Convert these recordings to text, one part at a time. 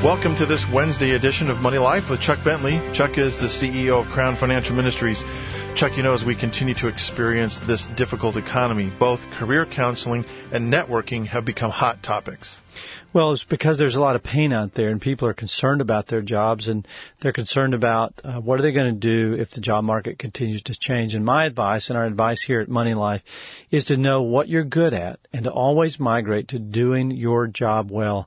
Welcome to this Wednesday edition of Money Life with Chuck Bentley. Chuck is the CEO of Crown Financial Ministries. Chuck, you know, as we continue to experience this difficult economy, both career counseling and networking have become hot topics. Well, it's because there's a lot of pain out there, and people are concerned about their jobs, and they're concerned about what are they going to do if the job market continues to change. And my advice, and our advice here at Money Life, is to know what you're good at and to always migrate to doing your job well.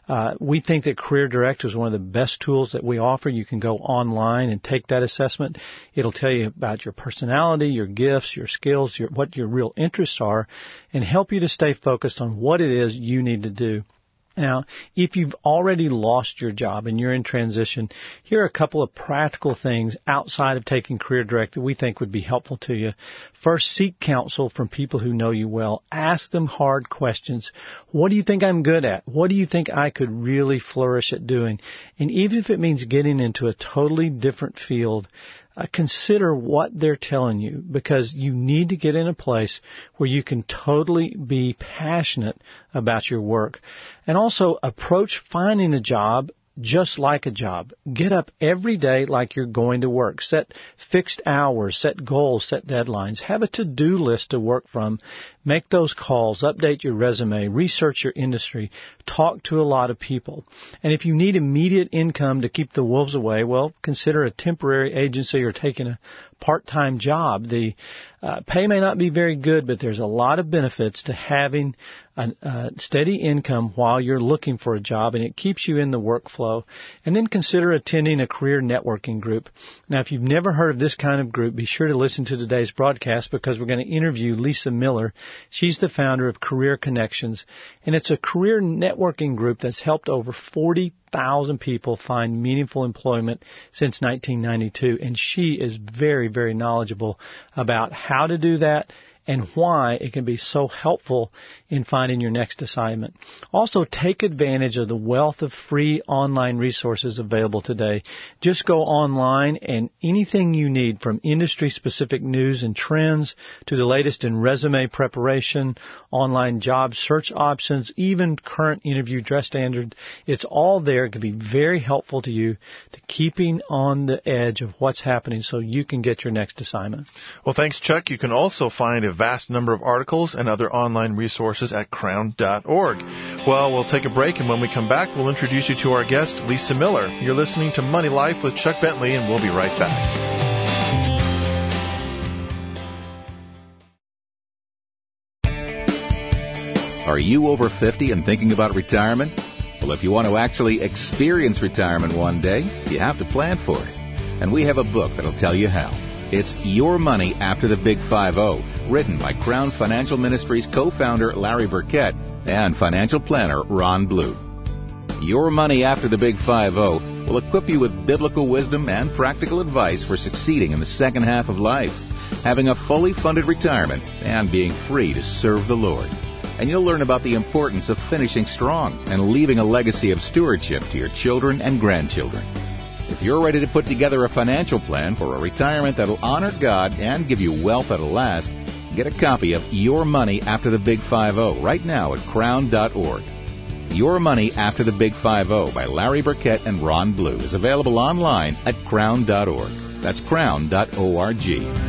We think that Career Direct is one of the best tools that we offer. You can go online and take that assessment. It'll tell you about your personality, your gifts, your skills, what your real interests are, and help you to stay focused on what it is you need to do. Now, if you've already lost your job and you're in transition, here are a couple of practical things outside of taking Career Direct that we think would be helpful to you. First, seek counsel from people who know you well. Ask them hard questions. What do you think I'm good at? What do you think I could really flourish at doing? And even if it means getting into a totally different field, consider what they're telling you, because you need to get in a place where you can totally be passionate about your work. And also approach finding a job just like a job. Get up every day like you're going to work. Set fixed hours, set goals, set deadlines. Have a to-do list to work from. Make those calls, update your resume, research your industry, talk to a lot of people. And if you need immediate income to keep the wolves away, well, consider a temporary agency or taking a part-time job. The pay may not be very good, but there's a lot of benefits to having a steady income while you're looking for a job, and it keeps you in the workflow. And then consider attending a career networking group. Now, if you've never heard of this kind of group, be sure to listen to today's broadcast, because we're going to interview Lisa Miller. She's the founder of Career Connections, and it's a career networking group that's helped over 40,000 people find meaningful employment since 1992, and she is very, very knowledgeable about how to do that and why it can be so helpful in finding your next assignment. Also, take advantage of the wealth of free online resources available today. Just go online, and anything you need, from industry-specific news and trends to the latest in resume preparation, online job search options, even current interview dress standards, it's all there. It can be very helpful to you to keeping on the edge of what's happening so you can get your next assignment. Well, thanks, Chuck. You can also find a vast number of articles and other online resources at crown.org. Well, we'll take a break, and when we come back, we'll introduce you to our guest, Lisa Miller. You're listening to Money Life with Chuck Bentley, and we'll be right back. Are you over 50 and thinking about retirement? Well, if you want to actually experience retirement one day, you have to plan for it. And we have a book that'll tell you how. It's Your Money After the Big 5-0, written by Crown Financial Ministries co-founder Larry Burkett and financial planner Ron Blue. Your Money After the Big 5-0 will equip you with biblical wisdom and practical advice for succeeding in the second half of life, having a fully funded retirement, and being free to serve the Lord. And you'll learn about the importance of finishing strong and leaving a legacy of stewardship to your children and grandchildren. If you're ready to put together a financial plan for a retirement that'll honor God and give you wealth that'll last, get a copy of Your Money After the Big 5-0 right now at crown.org. Your Money After the Big 5-0 by Larry Burkett and Ron Blue is available online at crown.org. That's crown.org.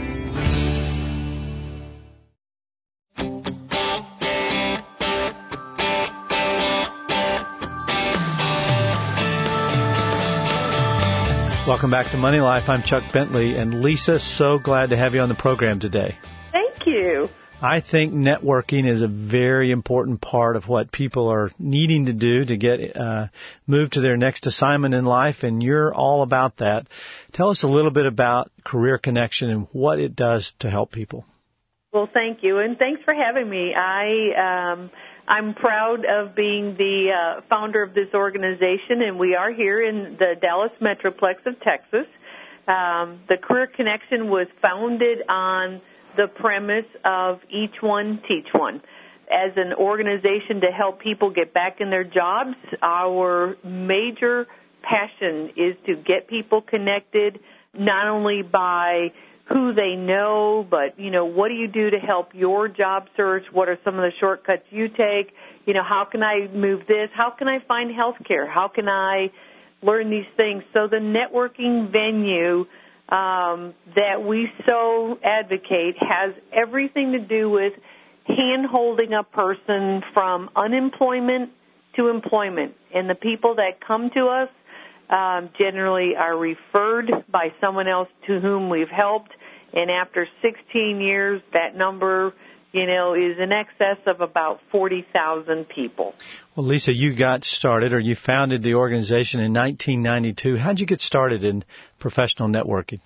Welcome back to Money Life. I'm Chuck Bentley, and Lisa, so glad to have you on the program today. Thank you. I think networking is a very important part of what people are needing to do to get moved to their next assignment in life, and you're all about that. Tell us a little bit about Career Connection and what it does to help people. Well, thank you, and thanks for having me. I'm proud of being the founder of this organization, and we are here in the Dallas Metroplex of Texas. The Career Connection was founded on the premise of each one, teach one. As an organization to help people get back in their jobs, our major passion is to get people connected, not only by who they know, but, what do you do to help your job search? What are some of the shortcuts you take? How can I move this? How can I find health care? How can I learn these things? So the networking venue that we so advocate has everything to do with hand-holding a person from unemployment to employment. And the people that come to us generally are referred by someone else to whom we've helped. And after 16 years, that number, is in excess of about 40,000 people. Well, Lisa, you got started, or you founded the organization in 1992. How'd you get started in professional networking?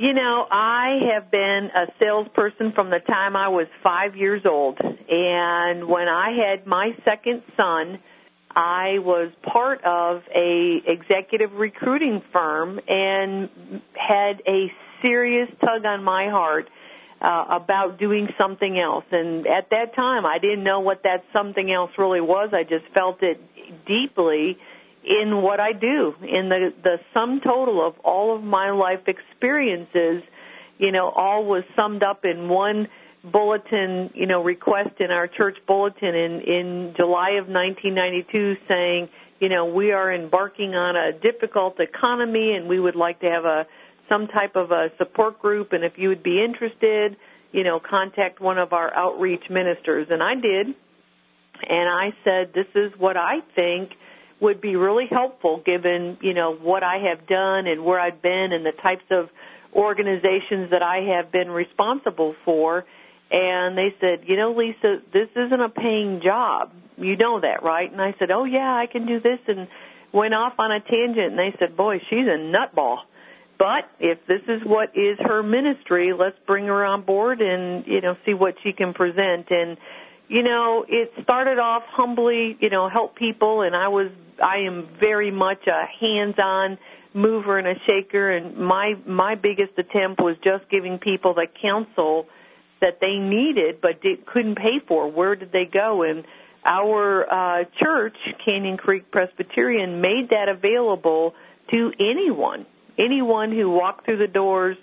I have been a salesperson from the time I was 5 years old. And when I had my second son, I was part of a executive recruiting firm and had a serious tug on my heart about doing something else. And at that time, I didn't know what that something else really was. I just felt it deeply in what I do, in the sum total of all of my life experiences. All was summed up in one bulletin, request in our church bulletin in July of 1992 saying, we are embarking on a difficult economy and we would like to have some type of a support group, and if you would be interested, contact one of our outreach ministers. And I did, and I said, this is what I think would be really helpful given, what I have done and where I've been and the types of organizations that I have been responsible for. And they said, Lisa, this isn't a paying job. You know that, right? And I said, oh, yeah, I can do this, and went off on a tangent. And they said, boy, she's a nutball. But if this is what is her ministry, let's bring her on board and, see what she can present. And, it started off humbly, help people, and I am very much a hands-on mover and a shaker, and my biggest attempt was just giving people the counsel that they needed but couldn't pay for. Where did they go? And our church, Canyon Creek Presbyterian, made that available to anyone who walked through the doors.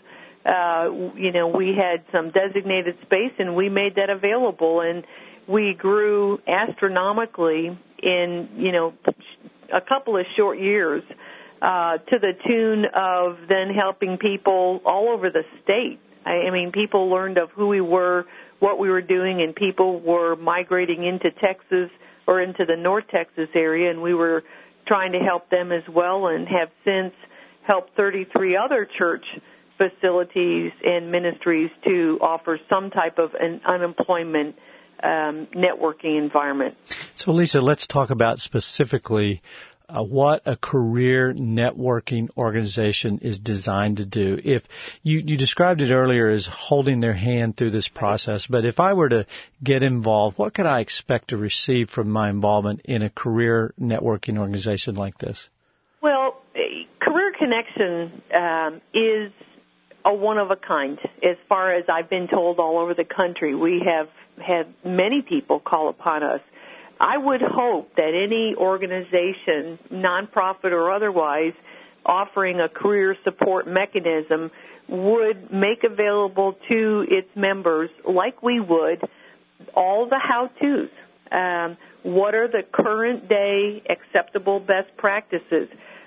We had some designated space, and we made that available, and we grew astronomically in, a couple of short years to the tune of then helping people all over the state. I mean, people learned of who we were, what we were doing, and people were migrating into Texas or into the North Texas area, and we were trying to help them as well, and have since helped 33 other church facilities and ministries to offer some type of an unemployment networking environment. So, Lisa, let's talk about specifically what a career networking organization is designed to do. If you described it earlier as holding their hand through this process, but if I were to get involved, what could I expect to receive from my involvement in a career networking organization like this? Well, Career Connection is a one of a kind. As far as I've been told all over the country, we have had many people call upon us. I would hope that any organization, nonprofit or otherwise, offering a career support mechanism would make available to its members, like we would, all the how-tos. What are the current day acceptable best practices?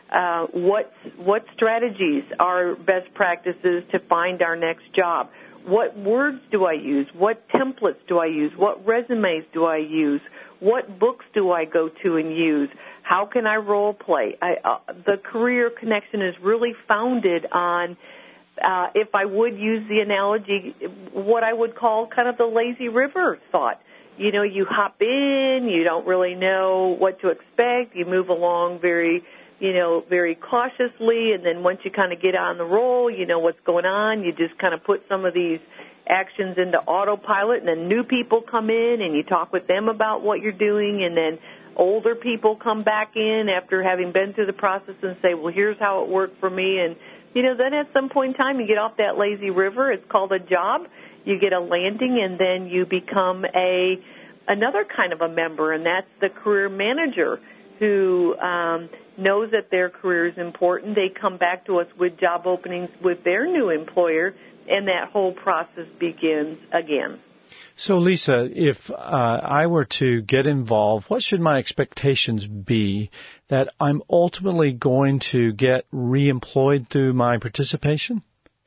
What strategies are best practices to find our next job? What words do I use? What templates do I use? What resumes do I use? What books do I go to and use? How can I role play? The Career Connection is really founded on, if I would use the analogy, what I would call kind of the lazy river thought. You hop in, you don't really know what to expect, you move along very cautiously, and then once you kind of get on the roll, you know what's going on, you just kind of put some of these actions into autopilot, and then new people come in, and you talk with them about what you're doing, and then older people come back in after having been through the process and say, well, here's how it worked for me, and, then at some point in time, you get off that lazy river, it's called a job, you get a landing, and then you become another kind of a member, and that's the career manager who knows that their career is important. They come back to us with job openings with their new employer, and that whole process begins again. So, Lisa, if I were to get involved, what should my expectations be that I'm ultimately going to get reemployed through my participation?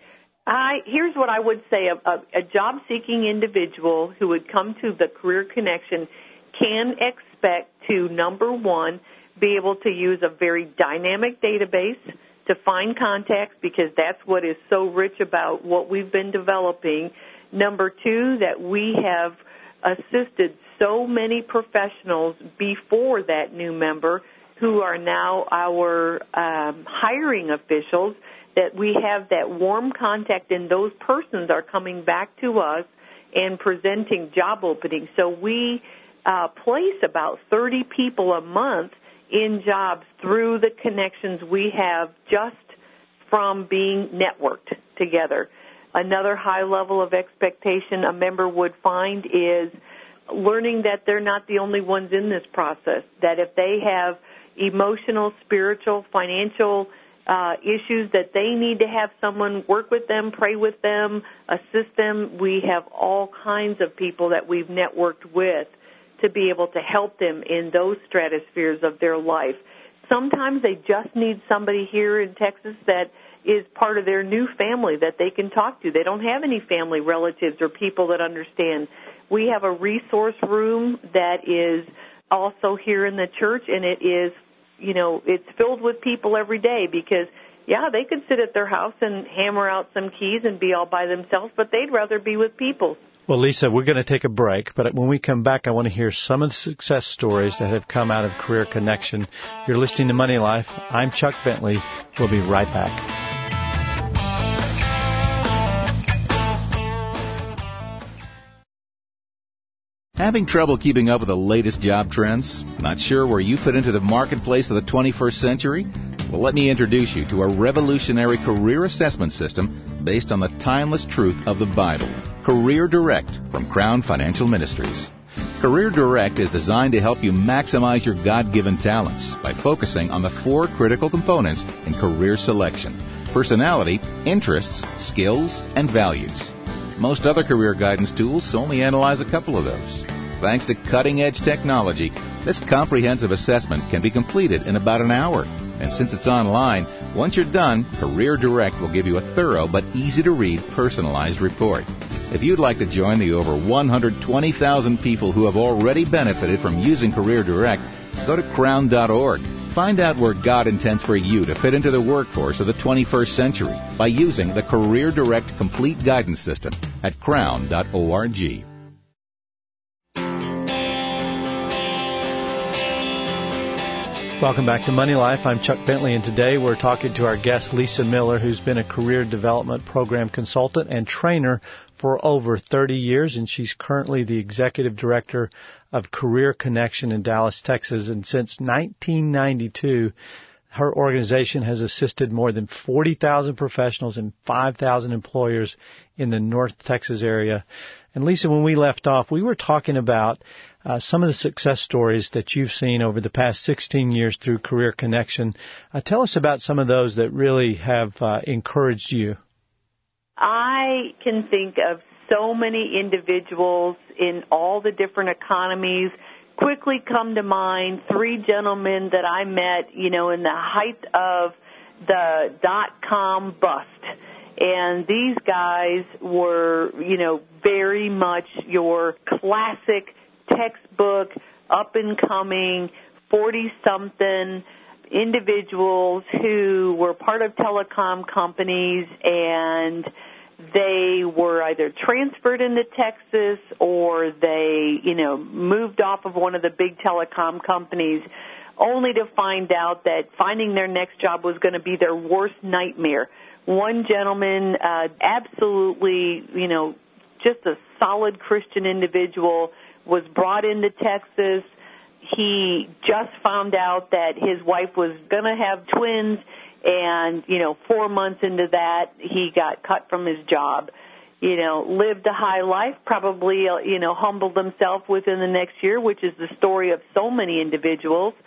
Here's what I would say. A job-seeking individual who would come to the Career Connection can expect to, number one, be able to use a very dynamic database to find contacts, because that's what is so rich about what we've been developing. Number two, that we have assisted so many professionals before that new member who are now our hiring officials, that we have that warm contact, and those persons are coming back to us and presenting job openings. So we place about 30 people a month in jobs through the connections we have just from being networked together. Another high level of expectation a member would find is learning that they're not the only ones in this process, that if they have emotional, spiritual, financial issues, that they need to have someone work with them, pray with them, assist them. We have all kinds of people that we've networked with to be able to help them in those stratospheres of their life. Sometimes they just need somebody here in Texas that is part of their new family that they can talk to. They don't have any family relatives or people that understand. We have a resource room that is also here in the church, and it is, it's filled with people every day because, they could sit at their house and hammer out some keys and be all by themselves, but they'd rather be with people. Well, Lisa, we're going to take a break, but when we come back, I want to hear some of the success stories that have come out of Career Connection. You're listening to Money Life. I'm Chuck Bentley. We'll be right back. Having trouble keeping up with the latest job trends? Not sure where you fit into the marketplace of the 21st century? Well, let me introduce you to a revolutionary career assessment system based on the timeless truth of the Bible. Career Direct from Crown Financial Ministries. Career Direct is designed to help you maximize your God-given talents by focusing on the 4 critical components in career selection: personality, interests, skills, and values. Most other career guidance tools only analyze a couple of those. Thanks to cutting-edge technology, this comprehensive assessment can be completed in about an hour. And since it's online, once you're done, Career Direct will give you a thorough but easy-to-read personalized report. If you'd like to join the over 120,000 people who have already benefited from using Career Direct, go to crown.org. Find out where God intends for you to fit into the workforce of the 21st century by using the Career Direct Complete Guidance System at crown.org. Welcome back to Money Life. I'm Chuck Bentley, and today we're talking to our guest, Lisa Miller, who's been a career development program consultant and trainer for over 30 years, and she's currently the executive director of Career Connection in Dallas, Texas. And since 1992, her organization has assisted more than 40,000 professionals and 5,000 employers in the North Texas area. And Lisa, when we left off, we were talking about some of the success stories that you've seen over the past 16 years through Career Connection. Tell us about some of those that really have encouraged you. I can think of so many individuals in all the different economies. Quickly come to mind 3 gentlemen that I met, in the height of the .com bust. And these guys were, very much your classic textbook, up-and-coming, 40-something individuals who were part of telecom companies, and they were either transferred into Texas or they, moved off of one of the big telecom companies, only to find out that finding their next job was going to be their worst nightmare. One gentleman, absolutely, just a solid Christian individual, was brought into Texas. He just found out that his wife was going to have twins, and, 4 months into that, he got cut from his job. Lived a high life, probably, humbled himself within the next year, which is the story of so many individuals.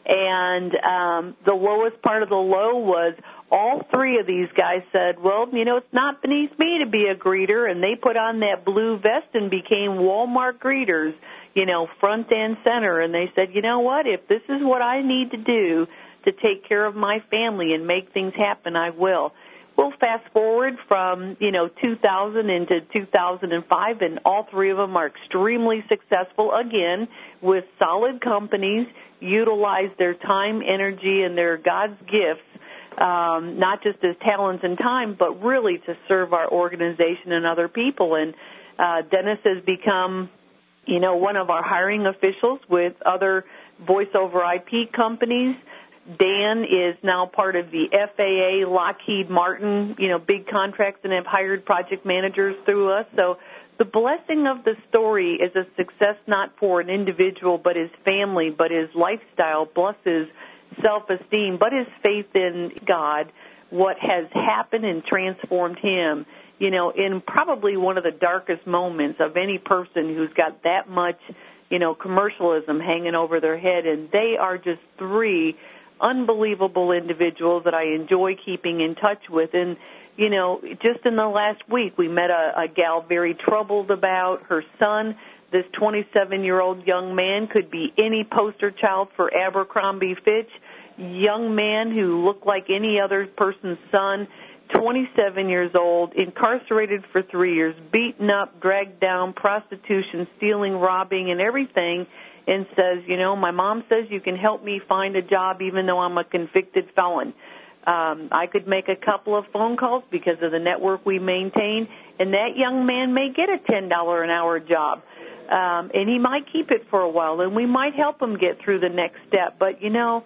And the lowest part of the low was all three of these guys said, well, it's not beneath me to be a greeter, and they put on that blue vest and became Walmart greeters, front and center. And they said, you know what, if this is what I need to do to take care of my family and make things happen, I will. We'll fast forward from, 2000 into 2005, and all three of them are extremely successful, again, with solid companies, utilize their time, energy, and their God's gifts, not just as talents and time, but really to serve our organization and other people. And Dennis has become, one of our hiring officials with other voice-over IP companies. Dan is now part of the FAA, Lockheed Martin, big contracts, and have hired project managers through us. So the blessing of the story is a success not for an individual, but his family, but his lifestyle, plus his self-esteem, but his faith in God, what has happened and transformed him, in probably one of the darkest moments of any person who's got that much, commercialism hanging over their head. And they are just three unbelievable individuals that I enjoy keeping in touch with. And, just in the last week, we met a gal very troubled about her son. This 27-year-old young man could be any poster child for Abercrombie Fitch, young man who looked like any other person's son, 27 years old, incarcerated for 3 years, beaten up, dragged down, prostitution, stealing, robbing, and everything, and says, my mom says you can help me find a job even though I'm a convicted felon. I could make a couple of phone calls because of the network we maintain, and that young man may get a $10 an hour job. And he might keep it for a while, and we might help him get through the next step. But,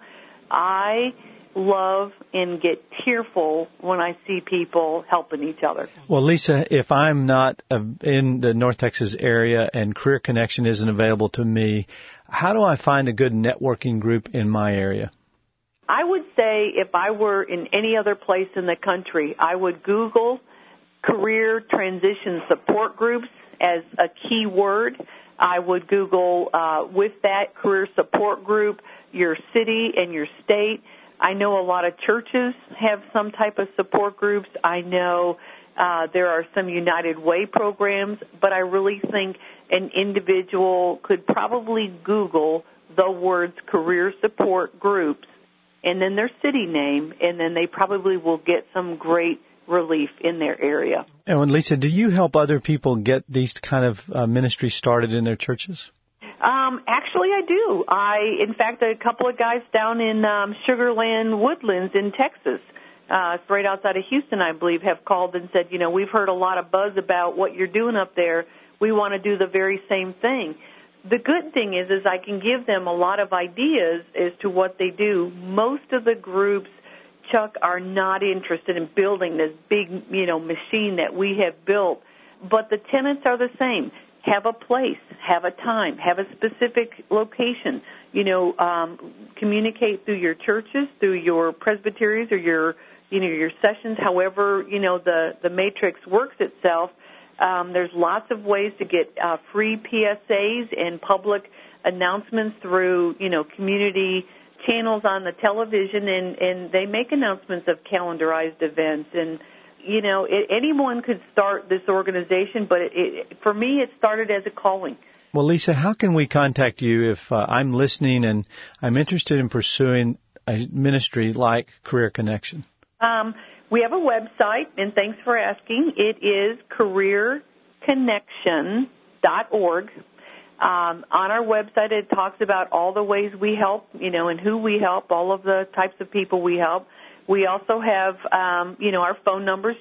I love and get tearful when I see people helping each other. Well, Lisa, if I'm not in the North Texas area and Career Connection isn't available to me, how do I find a good networking group in my area? I would say if I were in any other place in the country, I would Google career transition support groups as a key word. I would Google with that career support group your city and your state. I know a lot of churches have some type of support groups. I know there are some United Way programs, but I really think an individual could probably Google the words career support groups and then their city name, and then they probably will get some great relief in their area. And Lisa, do you help other people get these kind of ministries started in their churches? Actually, I do. In fact, a couple of guys down in Sugarland Woodlands in Texas, it's right outside of Houston, I believe, have called and said, we've heard a lot of buzz about what you're doing up there. We want to do the very same thing. The good thing is I can give them a lot of ideas as to what they do. Most of the groups, Chuck, are not interested in building this big, machine that we have built, but the tenets are the same. Have a place, have a time, have a specific location. Communicate through your churches, through your presbyteries or your sessions, however, the matrix works itself. There's lots of ways to get free PSAs and public announcements through, community channels on the television, and they make announcements of calendarized events. And, anyone could start this organization, but for me, it started as a calling. Well, Lisa, how can we contact you if I'm listening and I'm interested in pursuing a ministry like Career Connection? We have a website, and thanks for asking. It is careerconnection.org. On our website, it talks about all the ways we help, and who we help, all of the types of people we help. We also have, our phone numbers,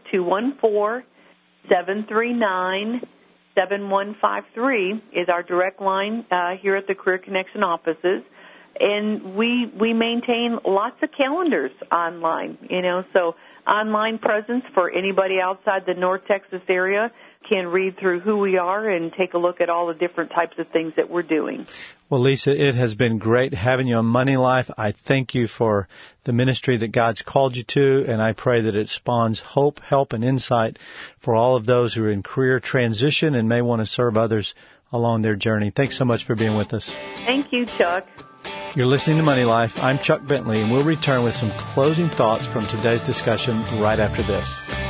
214-739-7153 is our direct line here at the Career Connection offices. And we maintain lots of calendars online, so online presence for anybody outside the North Texas area can read through who we are and take a look at all the different types of things that we're doing. Well, Lisa, it has been great having you on Money Life. I thank you for the ministry that God's called you to, and I pray that it spawns hope, help, and insight for all of those who are in career transition and may want to serve others along their journey. Thanks so much for being with us. Thank you, Chuck. You're listening to Money Life. I'm Chuck Bentley, and we'll return with some closing thoughts from today's discussion right after this.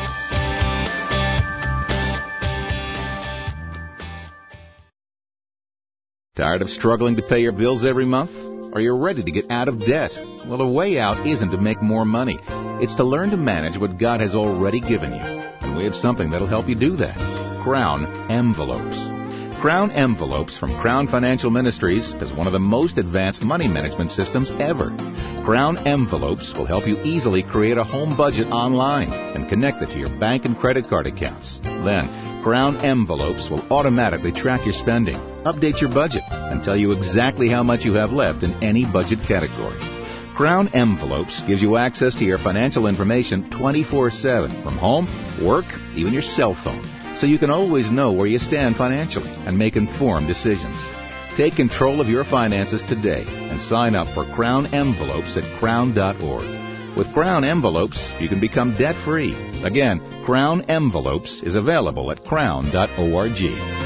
Tired of struggling to pay your bills every month? Are you ready to get out of debt? Well, the way out isn't to make more money. It's to learn to manage what God has already given you. And we have something that'll help you do that. Crown Envelopes. Crown Envelopes from Crown Financial Ministries is one of the most advanced money management systems ever. Crown Envelopes will help you easily create a home budget online and connect it to your bank and credit card accounts. Then, Crown Envelopes will automatically track your spending, update your budget, and tell you exactly how much you have left in any budget category. Crown Envelopes gives you access to your financial information 24/7 from home, work, even your cell phone, so you can always know where you stand financially and make informed decisions. Take control of your finances today and sign up for Crown Envelopes at crown.org. With Crown Envelopes, you can become debt-free. Again, Crown Envelopes is available at crown.org.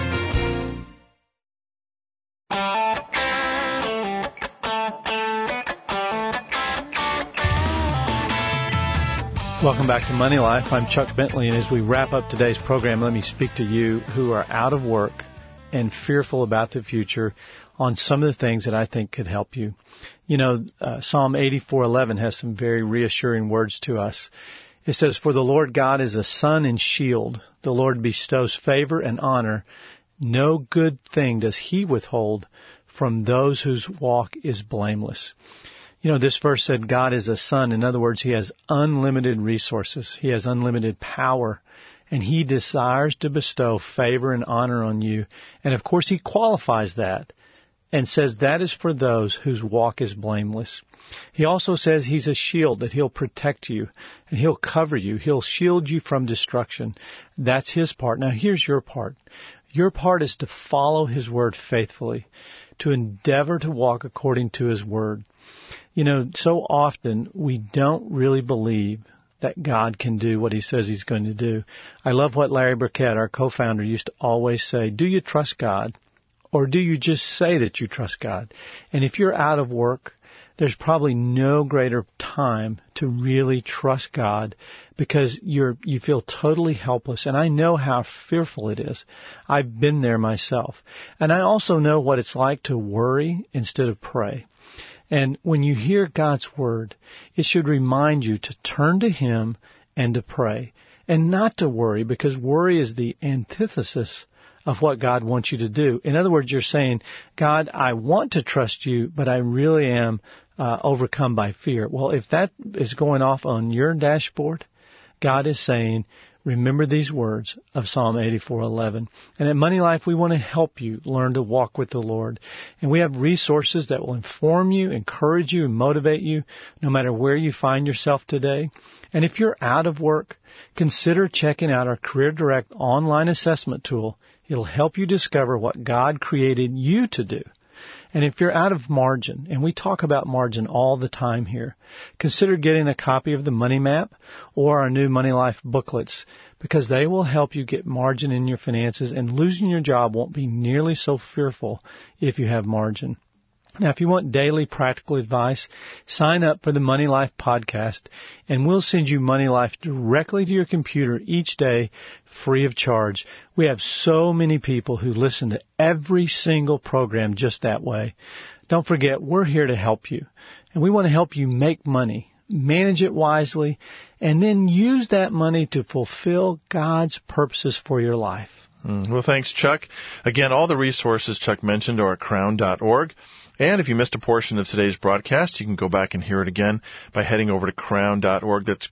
Welcome back to Money Life. I'm Chuck Bentley, and as we wrap up today's program, let me speak to you who are out of work and fearful about the future on some of the things that I think could help you. You know, Psalm 84:11 has some very reassuring words to us. It says, "For the Lord God is a sun and shield. The Lord bestows favor and honor. No good thing does He withhold from those whose walk is blameless." You know, this verse said God is a sun. In other words, He has unlimited resources. He has unlimited power. And He desires to bestow favor and honor on you. And of course, He qualifies that and says that is for those whose walk is blameless. He also says He's a shield, that He'll protect you and He'll cover you. He'll shield you from destruction. That's His part. Now, here's your part. Your part is to follow His word faithfully, to endeavor to walk according to His word. You know, so often we don't really believe that God can do what He says He's going to do. I love what Larry Burkett, our co-founder, used to always say, do you trust God, or do you just say that you trust God? And if you're out of work, there's probably no greater time to really trust God, because you feel totally helpless. And I know how fearful it is. I've been there myself. And I also know what it's like to worry instead of pray. And when you hear God's word, it should remind you to turn to Him and to pray and not to worry, because worry is the antithesis of what God wants you to do. In other words, you're saying, God, I want to trust you, but I really am overcome by fear. Well, if that is going off on your dashboard, God is saying, remember these words of Psalm 84:11. And at Money Life, we want to help you learn to walk with the Lord. And we have resources that will inform you, encourage you, and motivate you no matter where you find yourself today. And if you're out of work, consider checking out our Career Direct online assessment tool. It'll help you discover what God created you to do. And if you're out of margin, and we talk about margin all the time here, consider getting a copy of the Money Map or our new Money Life booklets, because they will help you get margin in your finances, and losing your job won't be nearly so fearful if you have margin. Now, if you want daily practical advice, sign up for the Money Life podcast, and we'll send you Money Life directly to your computer each day, free of charge. We have so many people who listen to every single program just that way. Don't forget, we're here to help you, and we want to help you make money, manage it wisely, and then use that money to fulfill God's purposes for your life. Well, thanks, Chuck. Again, all the resources Chuck mentioned are at crown.org. And if you missed a portion of today's broadcast, you can go back and hear it again by heading over to crown.org. That's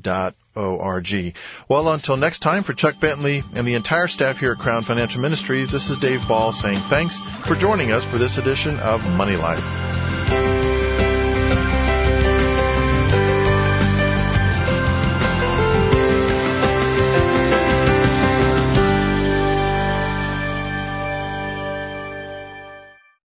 crown.org. Well, until next time, for Chuck Bentley and the entire staff here at Crown Financial Ministries, this is Dave Ball saying thanks for joining us for this edition of Money Life.